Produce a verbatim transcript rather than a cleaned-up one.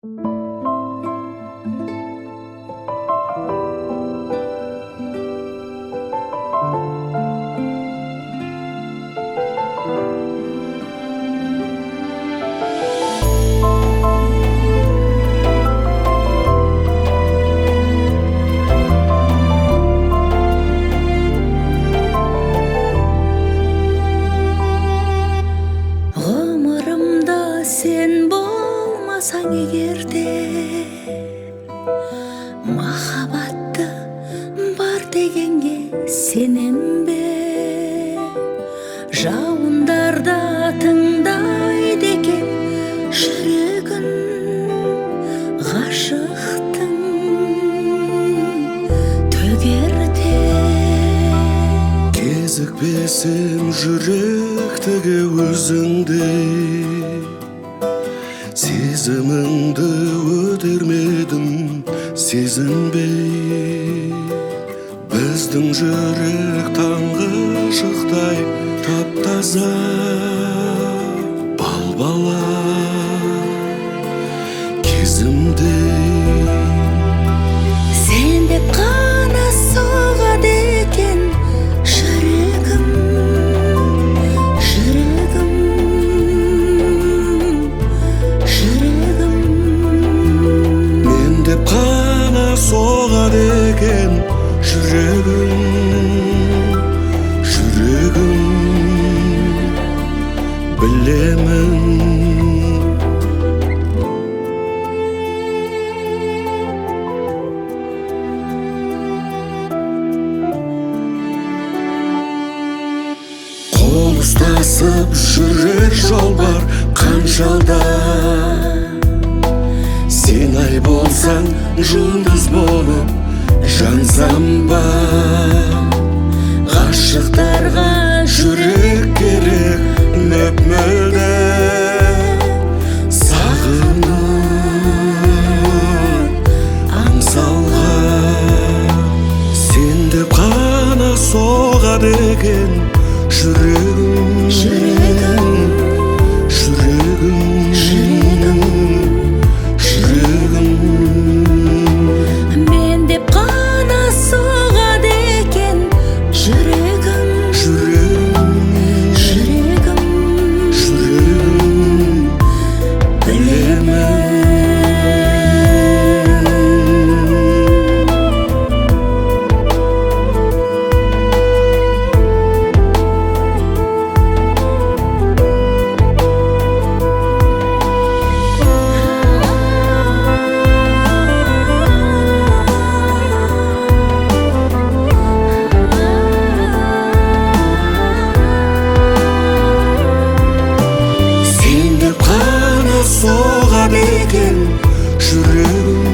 Ғұмырымда сен болмасаң егерде, махаббатты бар дегенге сенем бе? Жауындарда тыңдайды екен жүрегін ғашықтың төгерде. Кезікпесем жүректігі өзіңдей, сезіміңді өтермедім сезінбей. Біздің жүрек таңғы шықтай тап-таза балбала кезімдей. Сен деп қана соғады екен жүрегім, жүрегім, жүрегім. Мен деп қана соғады екен жүрегім, жүрегім, білемін. Қол ұстасып жүрер жол бар қаншалда. Сен ай болсаң жұлдыз болып жансам ба? Ғашықтарға жүрек керек мөп-мөлдір, сағынып аңсауға. Сен деп қана соғады екен жүрегім, Жүрегім, жүрегім, жүрегім, жүрегім. мен деп қана соғады екен жүрегім, Жүрегім, жүрегім, жүрегім, білемін. Сен деп қана соғады екен жүрегім,